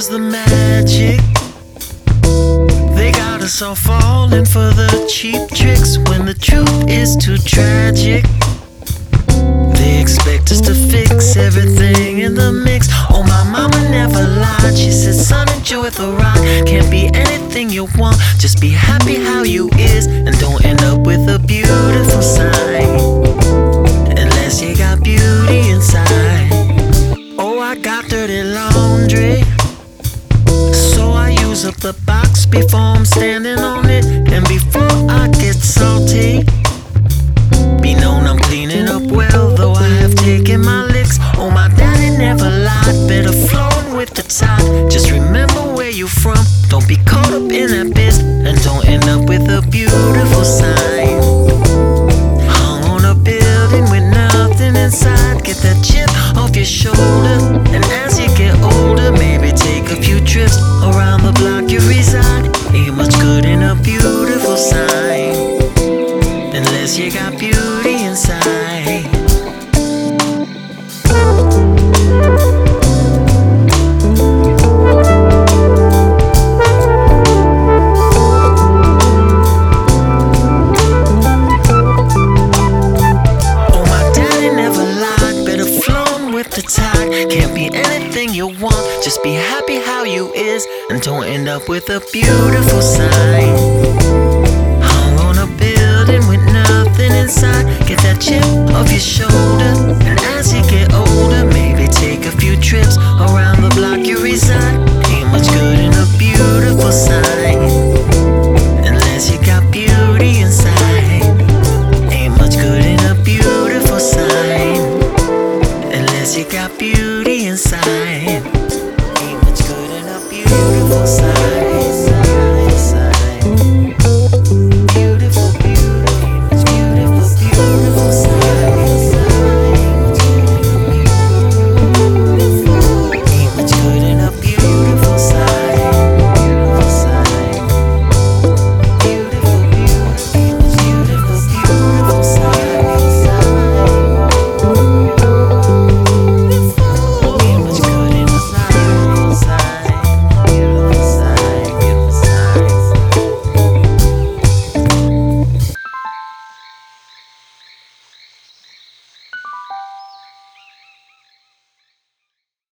was the magic. They got us all falling for the cheap tricks when the truth is too tragic. They expect us to fix everything in the mix. Oh, my mama never lied. She said, son, enjoy the ride. Can't be anything you want, just be happy how you is, and don't end up with a beautiful sign unless you got beauty inside. Oh, I got dirty laundry, so I use up the box before I'm standing on it. And before I get salty, be known I'm cleaning up well, though I have taken my licks. Oh, my daddy never lied, better flowing with the tide. Just remember where you from, don't be caught up in that biz, and don't end up with a beautiful sign hung on a building with nothing inside. Get that chip off your shoulder, and as you get older, maybe take a few trips around the block you reside. Ain't much good in a beautiful sign unless you got beauty inside. Oh, my daddy never lied, better flown with the tide. Can't be anything you want, just be happy how you is, and don't end up with a beautiful sign hung on a building with nothing inside. Get that chip off your shoulder, and as you get older, maybe take a few trips around the block you reside. Ain't much good in a